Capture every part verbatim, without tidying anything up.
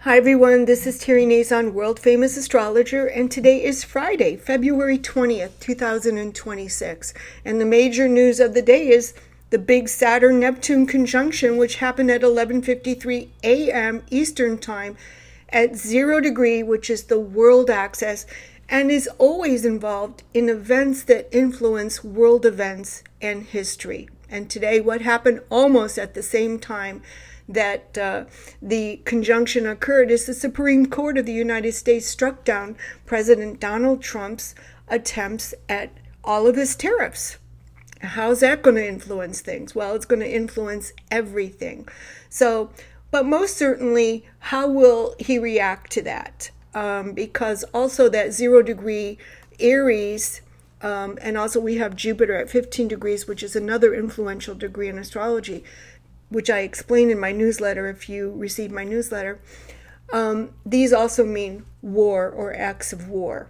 Hi everyone, this is Terry Nazon, world famous astrologer, and today is Friday, February twentieth, two thousand twenty-six. And the major news of the day is the big Saturn-Neptune conjunction, which happened at eleven fifty-three a.m. Eastern Time at zero degree, which is the world axis, and is always involved in events that influence world events and history. And today, what happened almost at the same time that uh, the conjunction occurred is the Supreme Court of the United States struck down President Donald Trump's attempts at all of his tariffs. How's that going to influence things? Well, it's going to influence everything. So, but most certainly, how will he react to that? Um, because also that zero degree Aries, um, and also we have Jupiter at fifteen degrees, which is another influential degree in astrology, which I explain in my newsletter if you receive my newsletter. Um, these also mean war or acts of war.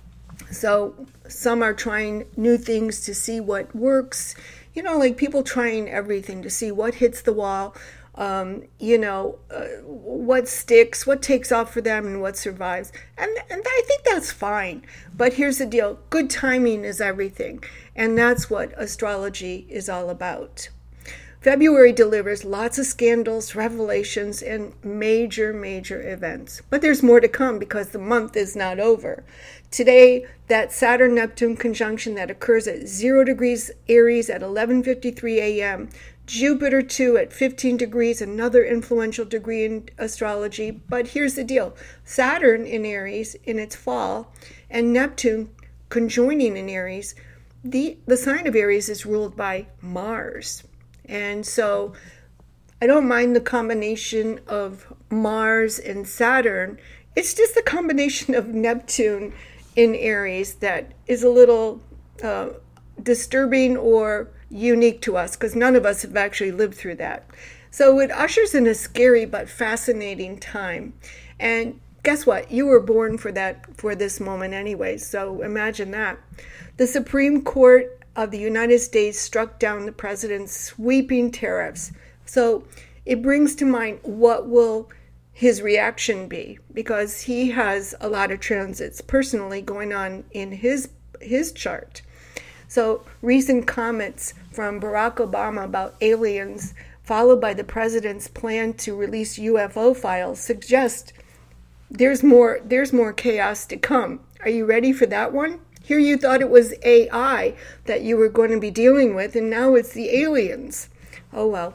So some are trying new things to see what works, you know, like people trying everything to see what hits the wall, um, you know, uh, what sticks, what takes off for them, and what survives. And, and I think that's fine. But here's the deal. Good timing is everything. And that's what astrology is all about. February delivers lots of scandals, revelations, and major, major events. But there's more to come because the month is not over. Today, that Saturn-Neptune conjunction that occurs at zero degrees Aries at eleven fifty-three a.m., Jupiter too at fifteen degrees, another influential degree in astrology. But here's the deal. Saturn in Aries in its fall and Neptune conjoining in Aries, the, the sign of Aries is ruled by Mars. And so I don't mind the combination of Mars and Saturn. It's just the combination of Neptune in Aries that is a little uh, disturbing or unique to us because none of us have actually lived through that. So it ushers in a scary but fascinating time. And guess what? You were born for that, for this moment anyway. So imagine that. The Supreme Court of the United States struck down the president's sweeping tariffs. So it brings to mind what will his reaction be, because he has a lot of transits personally going on in his his chart. So recent comments from Barack Obama about aliens, followed by the president's plan to release U F O files, suggest there's more there's more chaos to come. Are you ready for that one? Here you thought it was A I that you were going to be dealing with, and now it's the aliens. Oh well.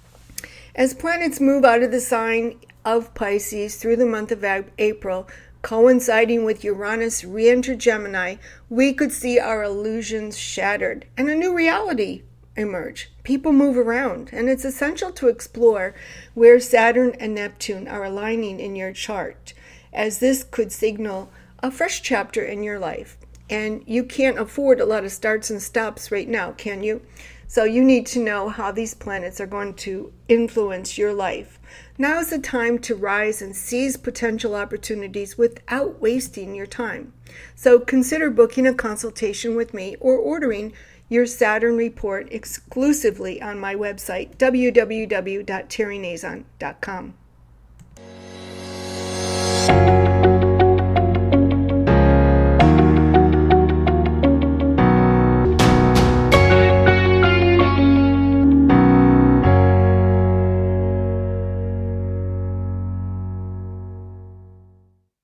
As planets move out of the sign of Pisces through the month of April, coinciding with Uranus re-enter Gemini, we could see our illusions shattered and a new reality emerge. People move around, and it's essential to explore where Saturn and Neptune are aligning in your chart, as this could signal a fresh chapter in your life. And you can't afford a lot of starts and stops right now, can you? So you need to know how these planets are going to influence your life. Now is the time to rise and seize potential opportunities without wasting your time. So consider booking a consultation with me or ordering your Saturn report exclusively on my website, w w w dot terry nazon dot com.